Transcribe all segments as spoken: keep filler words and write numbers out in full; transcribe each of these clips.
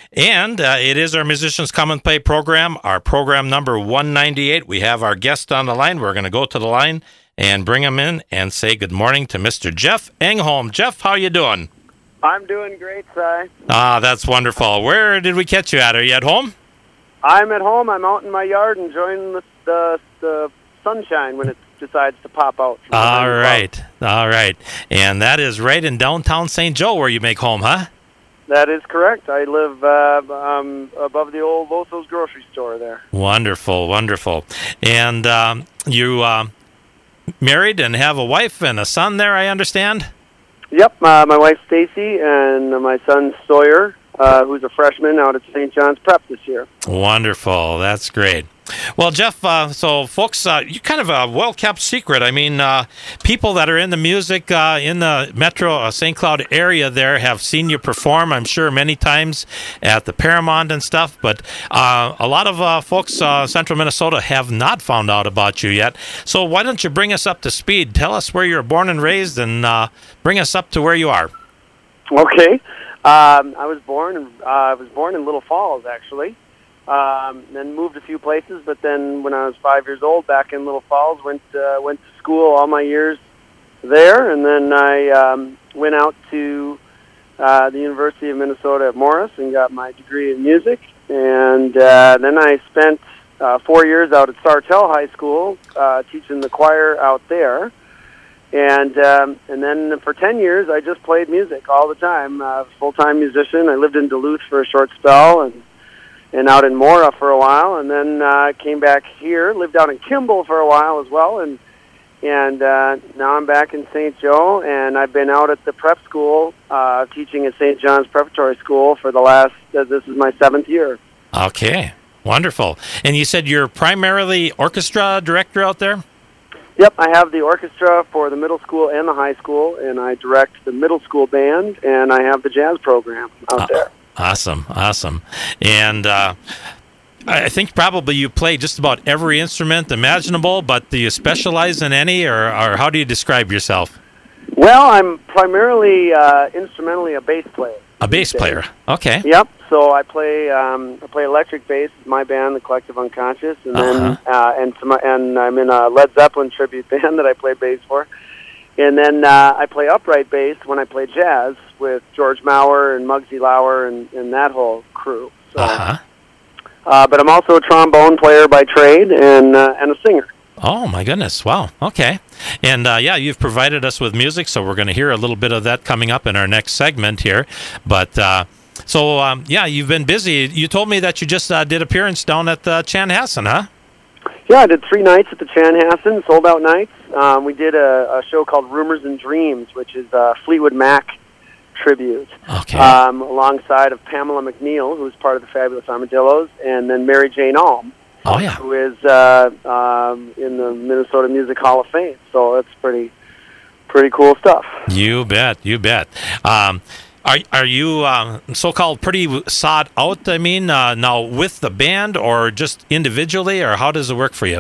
And uh, it is our Musicians Come and Play program, our program number one ninety-eight. We have our guest on the line. We're going to go to the line and bring him in and say good morning to Mister Jeff Engholm. Jeff, how you doing? I'm doing great, Si. Ah, that's wonderful. Where did we catch you at? Are you at home? I'm at home. I'm out in my yard enjoying the the, the sunshine when it decides to pop out. From all right, all right. And that is right in downtown Saint Joe where you make home, huh? That is correct. I live uh, um, above the old Loso's grocery store there. Wonderful, wonderful. And um, you uh, married and have a wife and a son there, I understand? Yep, uh, my wife Stacy and my son Sawyer, uh, who's a freshman out at Saint John's Prep this year. Wonderful. That's great. Well, Jeff, uh, so folks, uh, you're kind of a well-kept secret. I mean, uh, people that are in the music uh, in the Metro uh, Saint Cloud area there have seen you perform, I'm sure, many times at the Paramount and stuff. But uh, a lot of uh, folks uh, Central Minnesota have not found out about you yet. So why don't you bring us up to speed? Tell us where you were born and raised and uh, bring us up to where you are. Okay. Um, I was born in, uh, I was born in Little Falls, actually. Um, then moved a few places, but then when I was five years old, back in Little Falls, went uh, went to school all my years there, and then I um, went out to uh, the University of Minnesota at Morris and got my degree in music, and uh, then I spent uh, four years out at Sartell High School uh, teaching the choir out there, and um, and then for ten years I just played music all the time, uh, full-time musician. I lived in Duluth for a short spell, and and out in Mora for a while, and then uh, came back here, lived out in Kimball for a while as well, and and uh, now I'm back in Saint Joe, and I've been out at the prep school, uh, teaching at Saint John's Preparatory School for the last, uh, this is my seventh year. Okay, wonderful. And you said you're primarily orchestra director out there? Yep, I have the orchestra for the middle school and the high school, and I direct the middle school band, and I have the jazz program out uh, there. Awesome, awesome. And uh, I think probably you play just about every instrument imaginable, but do you specialize in any, or, or how do you describe yourself? Well, I'm primarily uh, instrumentally a bass player. A bass player, okay. Yep, so I play um, I play electric bass with my band, the Collective Unconscious, and then uh-huh. uh, and, some, and I'm in a Led Zeppelin tribute band that I play bass for. And then uh, I play upright bass when I play jazz with George Maurer and Muggsy Lauer and, and that whole crew. So, uh-huh. uh, but I'm also a trombone player by trade and uh, and a singer. Oh, my goodness. Wow. Okay. And, uh, yeah, you've provided us with music, so we're going to hear a little bit of that coming up in our next segment here. But, uh, so, um, yeah, you've been busy. You told me that you just uh, did appearance down at uh, Chanhassen, huh? Yeah, I did three nights at the Chanhassen, sold-out nights. Um, we did a, a show called Rumors and Dreams, which is a Fleetwood Mac tribute, okay. um, alongside of Pamela McNeil, who's part of the Fabulous Armadillos, and then Mary Jane Alm, oh, yeah. who is uh, um, in the Minnesota Music Hall of Fame. So that's pretty, pretty cool stuff. You bet, you bet. Um, Are are you uh, so-called pretty sawed out, I mean, uh, now with the band or just individually, or how does it work for you?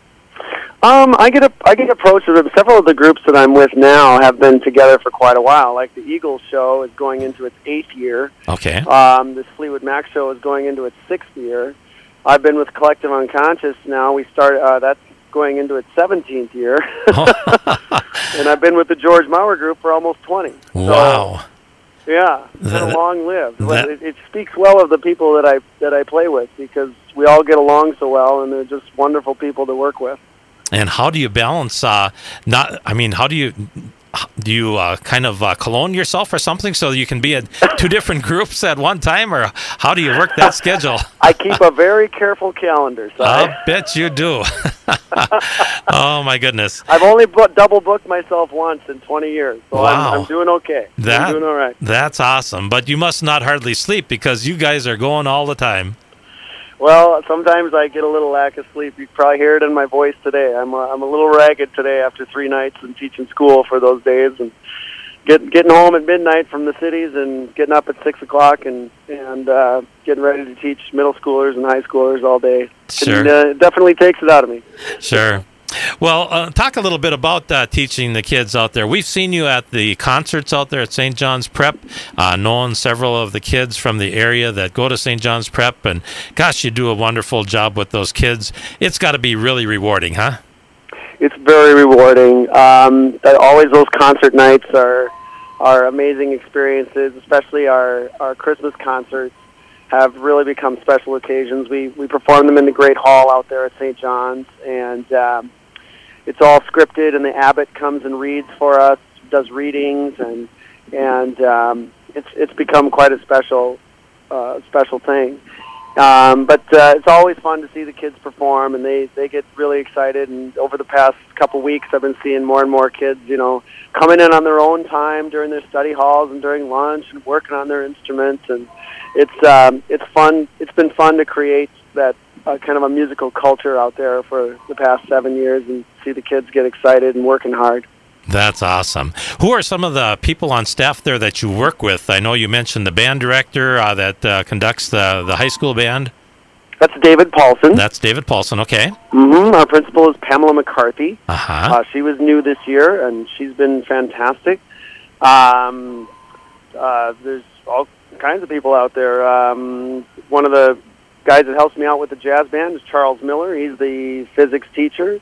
Um, I get a, I get approached with several of the groups that I'm with now have been together for quite a while. Like the Eagles show is going into its eighth year. Okay. Um, this Fleetwood Mac show is going into its sixth year. I've been with Collective Unconscious now. We start uh, that's going into its seventeenth year. And I've been with the George Maurer group for almost twenty. Wow. So, yeah, it's that, been long lived. That, it, it speaks well of the people that I that I play with because we all get along so well, and they're just wonderful people to work with. And how do you balance? Uh, not, I mean, how do you do you uh, kind of uh, clone yourself or something so you can be at two different groups at one time, or how do you work that schedule? I keep a very careful calendar. So I bet you do. Oh my goodness! I've only book, double booked myself once in twenty years, so wow. I'm, I'm doing okay. That, I'm doing all right. That's awesome. But you must not hardly sleep because you guys are going all the time. Well, sometimes I get a little lack of sleep. You can probably hear it in my voice today. I'm a, I'm a little ragged today after three nights and teaching school for those days, and get, getting home at midnight from the cities and getting up at six o'clock and and uh, getting ready to teach middle schoolers and high schoolers all day. Sure, and, uh, it definitely takes it out of me. Sure. Well, uh, talk a little bit about uh, teaching the kids out there. We've seen you at the concerts out there at Saint John's Prep, uh, known several of the kids from the area that go to Saint John's Prep, and gosh, you do a wonderful job with those kids. It's got to be really rewarding, huh? It's very rewarding. Um, always those concert nights are are amazing experiences, especially our, our Christmas concerts have really become special occasions. We we perform them in the Great Hall out there at Saint John's, and um, it's all scripted, and the abbot comes and reads for us, does readings, and and um, it's it's become quite a special uh, special thing. Um, but uh, it's always fun to see the kids perform, and they, they get really excited. And over the past couple weeks, I've been seeing more and more kids, you know, coming in on their own time during their study halls and during lunch and working on their instruments. And it's um, it's fun. It's been fun to create that uh, kind of a musical culture out there for the past seven years and see the kids get excited and working hard. That's awesome. Who are some of the people on staff there that you work with? I know you mentioned the band director uh, that uh, conducts the, the high school band. That's David Paulson. That's David Paulson, okay. Mm-hmm. Our principal is Pamela McCarthy. Uh-huh. Uh, she was new this year, and she's been fantastic. Um, uh, there's all kinds of people out there. Um, one of the guys that helps me out with the jazz band is Charles Miller. He's the physics teacher.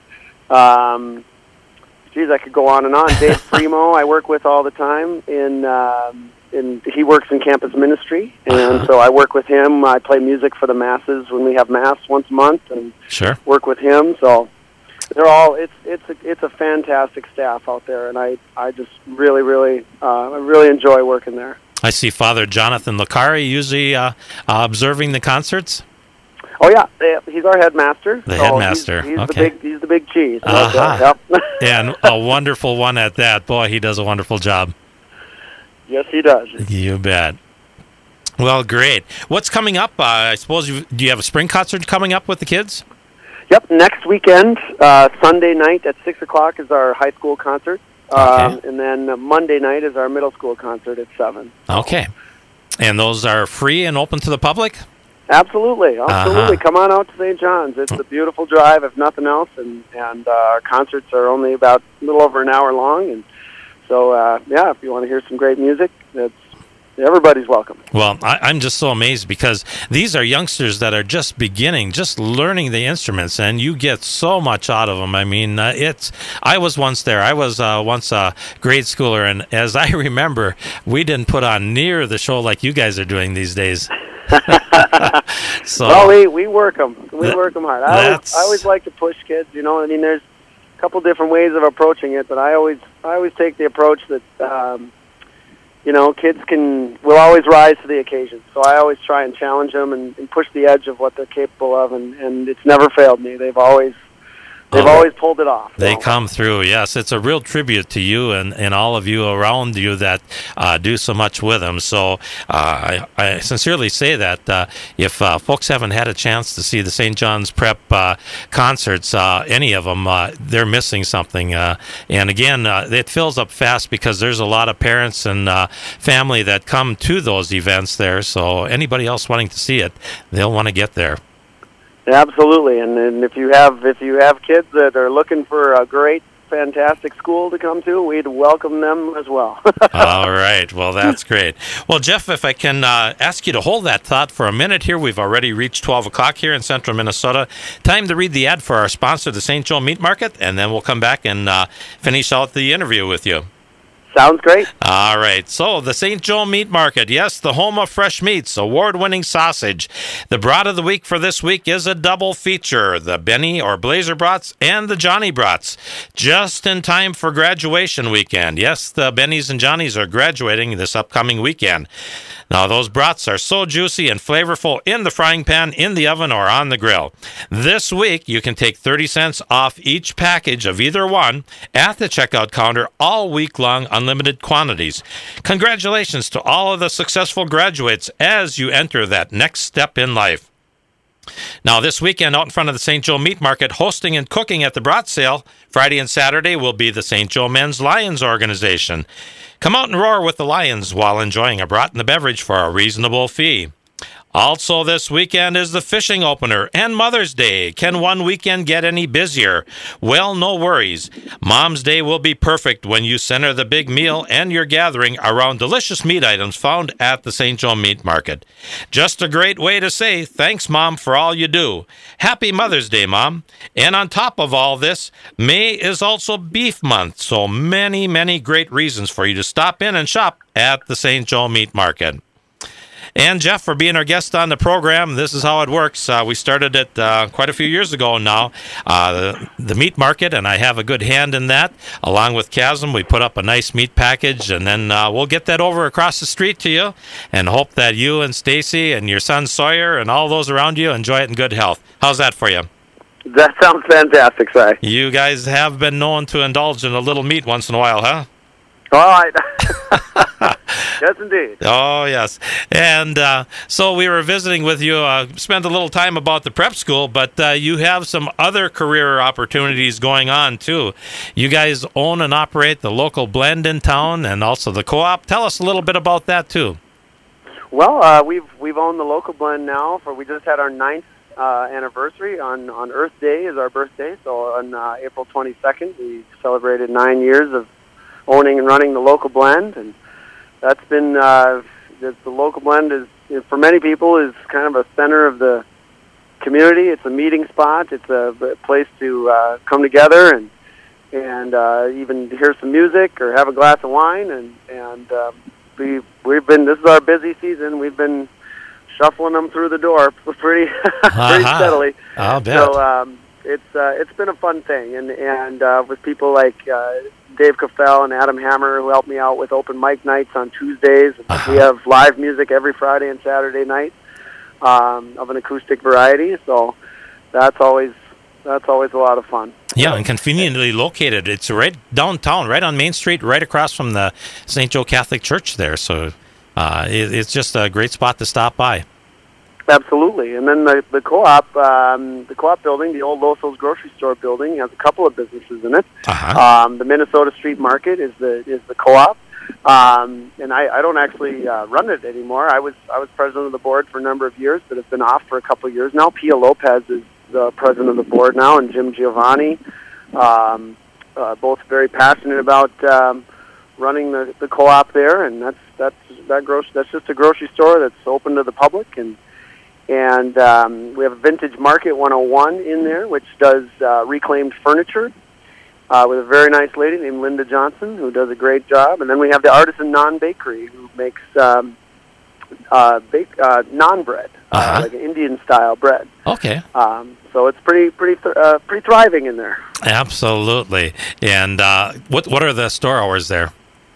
Um Geez, I could go on and on. Dave Primo, I work with all the time. In, um, in he works in campus ministry, and uh-huh. so I work with him. I play music for the masses when we have mass once a month, and sure. work with him. So they're all. It's it's a, it's a fantastic staff out there, and I I just really really uh, I really enjoy working there. I see Father Jonathan Lacari usually uh, uh, observing the concerts. Oh yeah, he's our headmaster. The so headmaster. He's, he's okay. the big. He's the big cheese. Uh-huh. Yep. And a wonderful one at that. Boy, he does a wonderful job. Yes, he does. You bet. Well, great. What's coming up? Uh, I suppose you do. You have a spring concert coming up with the kids? Yep. Next weekend, uh, Sunday night at six o'clock is our high school concert, um, okay. and then uh, Monday night is our middle school concert at seven. Okay. And those are free and open to the public? Absolutely, absolutely. Uh-huh. Come on out to Saint John's. It's a beautiful drive, if nothing else, and and uh, our concerts are only about a little over an hour long, and so uh, yeah, if you want to hear some great music, that's everybody's welcome. Well, I, I'm just so amazed because these are youngsters that are just beginning, just learning the instruments, and you get so much out of them. I mean, uh, it's. I was once there. I was uh, once a grade schooler, and as I remember, we didn't put on near the show like you guys are doing these days. So, well, we, we work them. We that, work them hard. I always, I always like to push kids. You know, I mean, there's a couple different ways of approaching it, but I always I always take the approach that um, you know, kids can will always rise to the occasion. So I always try and challenge them and, and push the edge of what they're capable of, and, and it's never failed me. They've always They've oh, always pulled it off. They so. come through, yes. It's a real tribute to you and, and all of you around you that uh, do so much with them. So uh, I, I sincerely say that uh, if uh, folks haven't had a chance to see the Saint John's Prep uh, concerts, uh, any of them, uh, they're missing something. Uh, and again, uh, it fills up fast because there's a lot of parents and uh, family that come to those events there. So anybody else wanting to see it, they'll want to get there. Absolutely, and, and if you have if you have kids that are looking for a great, fantastic school to come to, we'd welcome them as well. All right, well, that's great. Well, Jeff, if I can uh, ask you to hold that thought for a minute here. We've already reached twelve o'clock here in central Minnesota. Time to read the ad for our sponsor, the Saint Joe Meat Market, and then we'll come back and uh, finish out the interview with you. Sounds great. All right. So the Saint Joe Meat Market, yes, the home of fresh meats, award-winning sausage. The brat of the week for this week is a double feature, the Benny or Blazer brats and the Johnny brats. Just in time for graduation weekend. Yes, the Bennies and Johnnies are graduating this upcoming weekend. Now, those brats are so juicy and flavorful in the frying pan, in the oven, or on the grill. This week, you can take thirty cents off each package of either one at the checkout counter all week long, unlimited quantities. Congratulations to all of the successful graduates as you enter that next step in life. Now, this weekend, out in front of the Saint Joe Meat Market, hosting and cooking at the brat sale, Friday and Saturday will be the Saint Joe Men's Lions organization. Come out and roar with the Lions while enjoying a brat and a beverage for a reasonable fee. Also, this weekend is the fishing opener and Mother's Day. Can one weekend get any busier? Well, no worries. Mom's Day will be perfect when you center the big meal and your gathering around delicious meat items found at the Saint Joe Meat Market. Just a great way to say thanks, Mom, for all you do. Happy Mother's Day, Mom. And on top of all this, May is also Beef Month, so many, many great reasons for you to stop in and shop at the Saint Joe Meat Market. And Jeff, for being our guest on the program, this is how it works. Uh, we started it uh, quite a few years ago now, uh, the, the meat market, and I have a good hand in that. Along with Chasm, we put up a nice meat package, and then uh, we'll get that over across the street to you, and hope that you and Stacy and your son Sawyer and all those around you enjoy it in good health. How's that for you? That sounds fantastic, Si. You guys have been known to indulge in a little meat once in a while, huh? All right. Yes, indeed. Oh, yes. And uh, so we were visiting with you, uh, spent a little time about the prep school, but uh, you have some other career opportunities going on, too. You guys own and operate the local blend in town and also the co-op. Tell us a little bit about that, too. Well, uh, we've we've owned the local blend now for, we just had our ninth uh, anniversary on, on Earth Day is our birthday. So on uh, April twenty-second, we celebrated nine years of owning and running the local blend, and that's been uh, the, the local blend is, for many people, is kind of a center of the community. It's a meeting spot. It's a, a place to uh, come together and and uh, even hear some music or have a glass of wine. And and um, we we've been this is our busy season. We've been shuffling them through the door pretty uh-huh. pretty steadily. I'll bet. So um, it's uh, it's been a fun thing, and and uh, with people like Uh, Dave Caffell and Adam Hammer, who help me out with open mic nights on Tuesdays. Uh-huh. We have live music every Friday and Saturday night um, of an acoustic variety. So that's always that's always a lot of fun. Yeah, and conveniently located. It's right downtown, right on Main Street, right across from the Saint Joe Catholic Church there. So uh, it, it's just a great spot to stop by. Absolutely. And then the, the co-op, um, the co-op building, the old Loso's grocery store building, has a couple of businesses in it. Uh-huh. Um, the Minnesota Street Market is the is the co-op, um, and I, I don't actually uh, run it anymore. I was I was president of the board for a number of years, but have been off for a couple of years now. Pia Lopez is the president of the board now, and Jim Giovanni, um, uh, both very passionate about um, running the, the co-op there, and that's that's that gross that's just a grocery store that's open to the public. and. And um, we have Vintage Market one oh one in there, which does uh, reclaimed furniture uh, with a very nice lady named Linda Johnson, who does a great job. And then we have the Artisan Non Bakery, who makes um, uh, bake, uh, naan bread, uh-huh. uh, like an Indian-style bread. Okay. Um, so it's pretty, pretty, th- uh, pretty thriving in there. Absolutely. And uh, what what are the store hours there?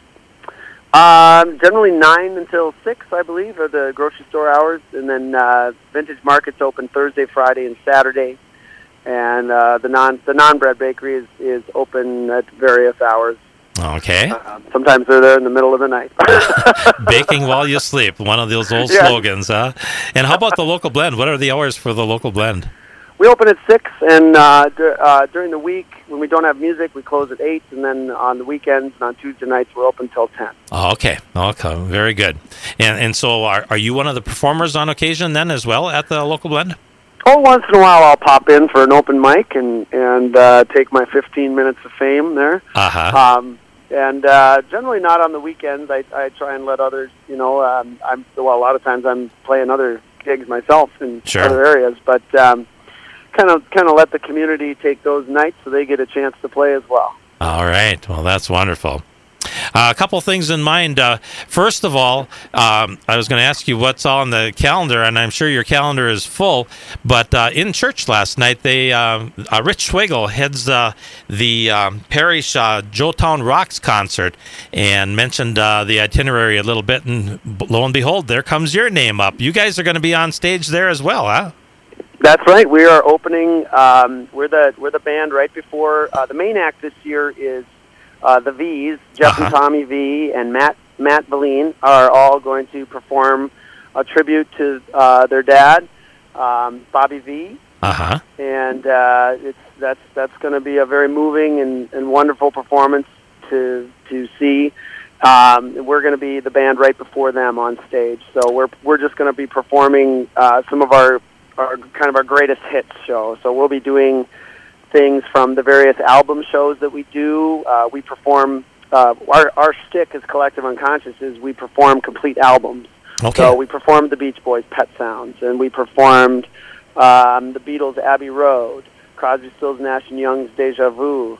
Um, generally nine until six, I believe, are the grocery store hours, and then uh, Vintage Market's open Thursday, Friday, and Saturday, and uh, the non the non bread bakery is, is open at various hours. Okay. Uh, sometimes they're there in the middle of the night. Baking while you sleep, one of those old yeah. slogans, huh? And how about the local blend? What are the hours for the local blend? We open at six, and uh, d- uh, during the week, when we don't have music, we close at eight, and then on the weekends and on Tuesday nights, we're open till ten. Oh, okay. Okay. Very good. And and so are, are you one of the performers on occasion then as well at the local blend? Oh, once in a while I'll pop in for an open mic and, and uh, take my fifteen minutes of fame there. Uh-huh. Um, and uh, generally not on the weekends. I, I try and let others, you know, um, I'm, well, a lot of times I'm playing other gigs myself in Sure. other areas, but um, kind of kind of let the community take those nights so they get a chance to play as well. All right. Well, that's wonderful. Uh, a couple things in mind. Uh, first of all, um, I was going to ask you what's on the calendar, and I'm sure your calendar is full. But uh, in church last night, they uh, uh, Rich Schwegel heads uh, the um, parish uh, Joetown Rocks concert and mentioned uh, the itinerary a little bit. And lo and behold, there comes your name up. You guys are going to be on stage there as well, huh? That's right. We are opening. Um, we're the we're the band right before uh, the main act this year is. Uh, the V's, Jeff uh-huh. and Tommy V, and Matt Matt Valine are all going to perform a tribute to uh, their dad, um, Bobby V. Uh-huh. And uh, it's that's that's going to be a very moving and, and wonderful performance to to see. um, we're going to be the band right before them on stage. So we're we're just going to be performing uh, some of our, our kind of our greatest hits show. So we'll be doing things from the various album shows that we do. Uh, we perform. Uh, our our shtick as Collective Unconscious is we perform complete albums. Okay. So we performed the Beach Boys' Pet Sounds, and we performed um, the Beatles' Abbey Road, Crosby, Stills, Nash and Young's Deja Vu,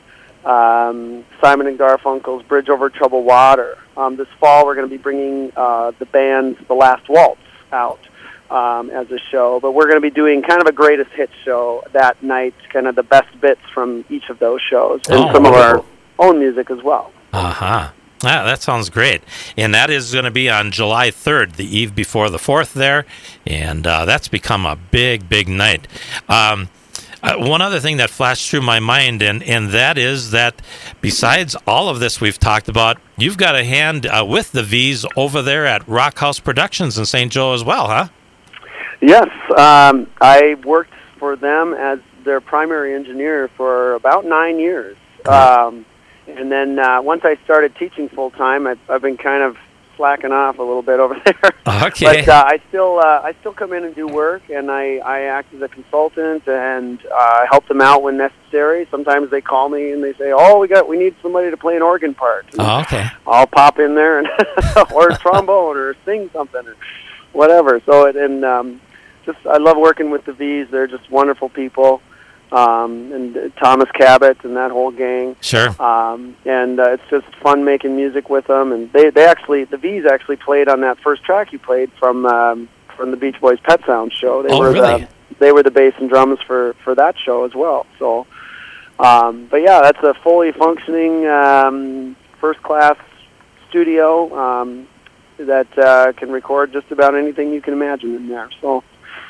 um, Simon and Garfunkel's Bridge Over Troubled Water. Um, this fall we're going to be bringing uh, the band's The Last Waltz out um, as a show, but we're going to be doing kind of a greatest hits show that night, kind of the best bits from each of those shows, and oh, some wonderful. of our own music as well. Uh-huh. Ah, that sounds great. And that is going to be on July third, the eve before the fourth there. And uh, that's become a big, big night. Um, uh, one other thing that flashed through my mind, and, and that is that besides all of this we've talked about, you've got a hand uh, with the V's over there at Rock House Productions in Saint Joe as well, huh? Yes. Um, I worked for them as their primary engineer for about nine years. Um And then uh, once I started teaching full time, I've, I've been kind of slacking off a little bit over there. Okay. But uh, I still uh, I still come in and do work, and I, I act as a consultant and uh, help them out when necessary. Sometimes they call me and they say, "Oh, we got we need somebody to play an organ part." And oh, okay. I'll pop in there and or a trombone or sing something or whatever. So it, and um, just I love working with the V's. They're just wonderful people. Um, and uh, Thomas Cabot and that whole gang. Sure. Um, and uh, it's just fun making music with them. And they, they actually, the V's actually played on that first track you played from um, from the Beach Boys' Pet Sounds show. They oh, were really? The, they were the bass and drums for, for that show as well. So, um, but yeah, that's a fully functioning um, first class studio um, that uh, can record just about anything you can imagine in there. So.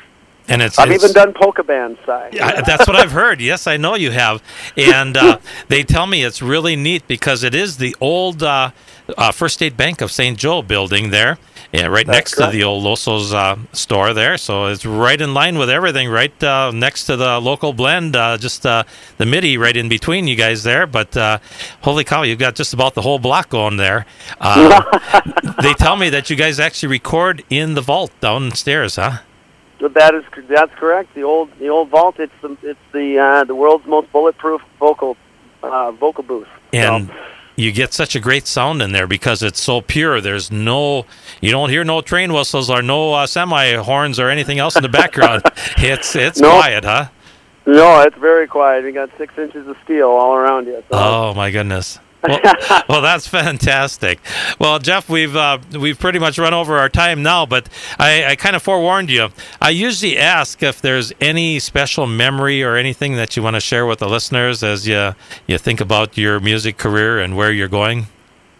And it's, I've it's, even done polka band side. Yeah, that's what I've heard. Yes, I know you have. And uh, they tell me it's really neat because it is the old uh, uh, First State Bank of Saint Joe building there, yeah, right That's next correct. to the old Loso's uh, store there. So it's right in line with everything, right uh, next to the local blend, uh, just uh, the MIDI right in between you guys there. But uh, holy cow, you've got just about the whole block going there. Uh, they tell me that you guys actually record in the vault downstairs, huh? That is that's correct. The old the old vault. It's the it's the uh, the world's most bulletproof vocal uh, vocal booth. And so. You get such a great sound in there because it's so pure. There's no, you don't hear no train whistles or no uh, semi horns or anything else in the background. it's it's nope. quiet, huh? No, it's very quiet. You got six inches of steel all around you. So. Oh my goodness. Well, well, that's fantastic. Well, Jeff, we've uh, we've pretty much run over our time now, but I, I kind of forewarned you. I usually ask if there's any special memory or anything that you want to share with the listeners as you you think about your music career and where you're going.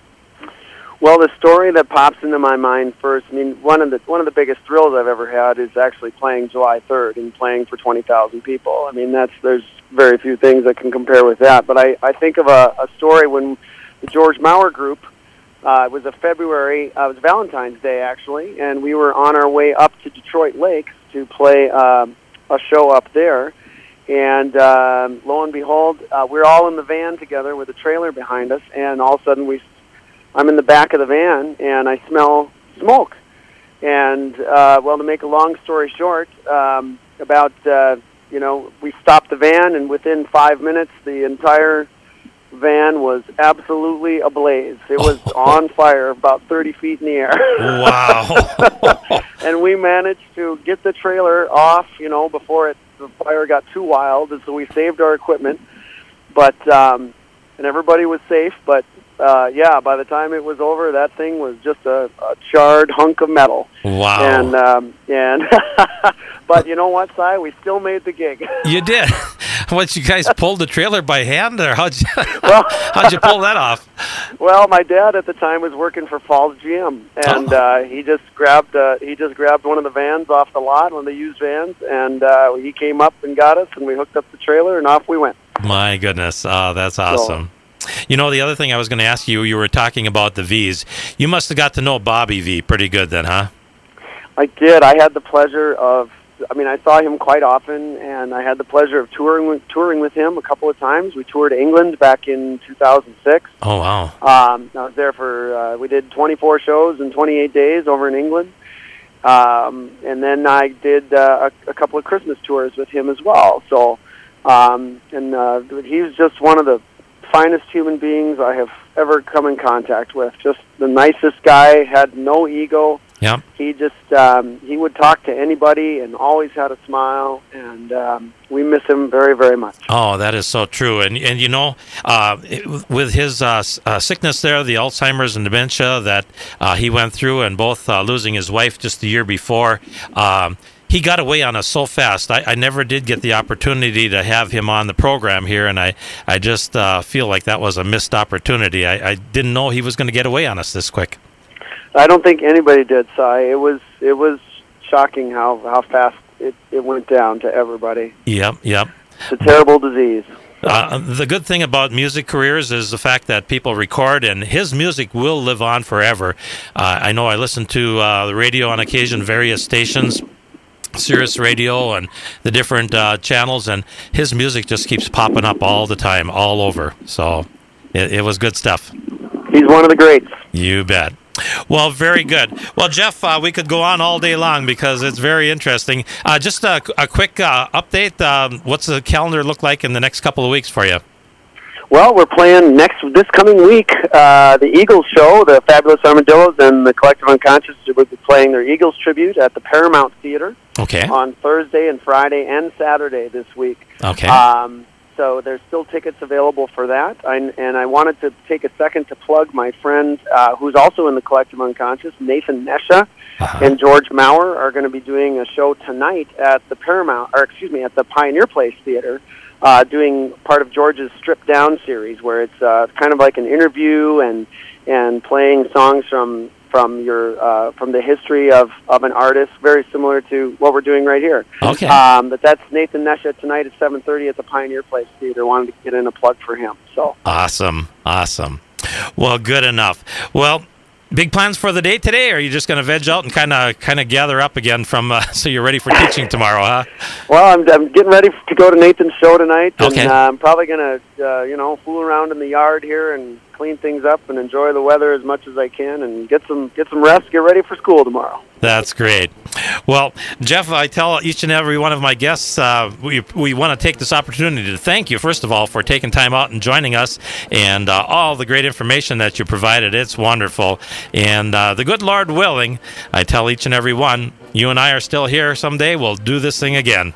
Well, the story that pops into my mind first, I mean, one of the one of the biggest thrills I've ever had is actually playing July third and playing for twenty thousand people. I mean, that's there's very few things that can compare with that. But I, I think of a, a story when the George Maurer Group, uh, it was a February, uh, it was Valentine's Day actually, and we were on our way up to Detroit Lakes to play uh, a show up there. And um, lo and behold, uh, we're all in the van together with a trailer behind us, and all of a sudden we, I'm in the back of the van, and I smell smoke. And, uh, well, to make a long story short, um, about... Uh, You know, we stopped the van, and within five minutes, the entire van was absolutely ablaze. It was on fire about thirty feet in the air. Wow. And we managed to get the trailer off, you know, before it, the fire got too wild, and so we saved our equipment. But, um, and everybody was safe, but, uh, yeah, by the time it was over, that thing was just a, a charred hunk of metal. Wow. And, um, and but you know what, Si? We still made the gig. You did. What, you guys pulled the trailer by hand, or how'd you, well, how'd you pull that off? Well, my dad at the time was working for Falls G M, and oh. uh, he just grabbed uh, he just grabbed one of the vans off the lot, one of the used vans, and uh, he came up and got us, and we hooked up the trailer, and off we went. My goodness, oh, that's awesome. So, you know, the other thing I was going to ask you, you were talking about the V's. You must have got to know Bobby V pretty good then, huh? I did. I had the pleasure of I mean, I saw him quite often, and I had the pleasure of touring with, touring with him a couple of times. We toured England back in two thousand six. Oh, wow. Um, I was there for, uh, we did twenty-four shows in twenty-eight days over in England. Um, and then I did uh, a, a couple of Christmas tours with him as well. So, um, and uh, he's just one of the finest human beings I have ever come in contact with. Just the nicest guy, had no ego. Yeah. He just, um, he would talk to anybody and always had a smile, and um, we miss him very, very much. Oh, that is so true. And, and you know, uh, it, with his uh, uh, sickness there, the Alzheimer's and dementia that uh, he went through, and both uh, losing his wife just the year before, um, he got away on us so fast. I, I never did get the opportunity to have him on the program here, and I, I just uh, feel like that was a missed opportunity. I, I didn't know he was going to get away on us this quick. I don't think anybody did, Cy. It was it was shocking how, how fast it, it went down to everybody. Yep, yep. It's a terrible disease. Uh, the good thing about music careers is the fact that people record, and his music will live on forever. Uh, I know I listen to uh, the radio on occasion, various stations, Sirius Radio and the different uh, channels, and his music just keeps popping up all the time, all over. So it, it was good stuff. He's one of the greats. You bet. Well, very good. Well, Jeff, uh, we could go on all day long because it's very interesting. Uh, just a, a quick uh, update. Um, what's the calendar look like in the next couple of weeks for you? Well, we're playing next this coming week. Uh, the Eagles show, the Fabulous Armadillos and the Collective Unconscious will be playing their Eagles tribute at the Paramount Theater. Okay. On Thursday and Friday and Saturday this week. Okay. Um, So there's still tickets available for that. I, and I wanted to take a second to plug my friend, uh, who's also in the Collective Unconscious, Nathan Nesha, uh-huh. and George Maurer are going to be doing a show tonight at the Paramount, or excuse me, at the Pioneer Place Theater, uh, doing part of George's Stripped Down series, where it's uh, kind of like an interview and and playing songs from from your uh, from the history of, of an artist, very similar to what we're doing right here. Okay. Um, but that's Nathan Nesha tonight at seven thirty at the Pioneer Place Theater. Wanted to get in a plug for him. So awesome, awesome. Well, good enough. Well, big plans for the day today, or are you just going to veg out and kind of kind of gather up again from uh, so you're ready for teaching tomorrow, huh? Well, I'm, I'm getting ready to go to Nathan's show tonight, and okay. uh, I'm probably going to uh, you know fool around in the yard here and clean things up and enjoy the weather as much as I can, and get some get some rest, get ready for school tomorrow. That's great. Well, Jeff, I tell each and every one of my guests, uh, we we want to take this opportunity to thank you, first of all, for taking time out and joining us, and uh, all the great information that you provided. It's wonderful. And uh, the good Lord willing, I tell each and every one, you and I are still here someday. We'll do this thing again.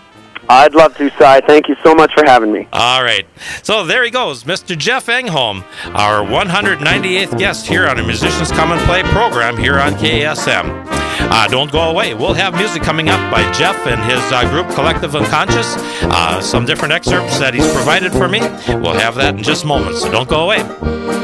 I'd love to, Cy. Thank you so much for having me. All right. So there he goes, Mister Jeff Engholm, our one hundred ninety-eighth guest here on the Musicians Come and Play program here on K A S M. Uh, don't go away. We'll have music coming up by Jeff and his uh, group Collective Unconscious. Uh, some different excerpts that he's provided for me. We'll have that in just moments, so don't go away.